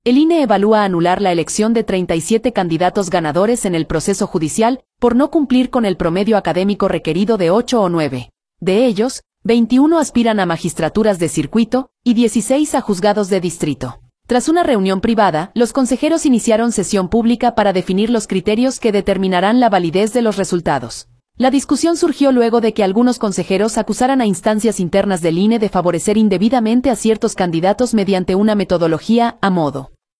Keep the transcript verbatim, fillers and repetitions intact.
El I N E evalúa anular la elección de treinta y siete candidatos ganadores en el proceso judicial por no cumplir con el promedio académico requerido de ocho o nueve. De ellos, veintiuno aspiran a magistraturas de circuito y dieciséis a juzgados de distrito. Tras una reunión privada, los consejeros iniciaron sesión pública para definir los criterios que determinarán la validez de los resultados. La discusión surgió luego de que algunos consejeros acusaran a instancias internas del I N E de favorecer indebidamente a ciertos candidatos mediante una metodología a modo.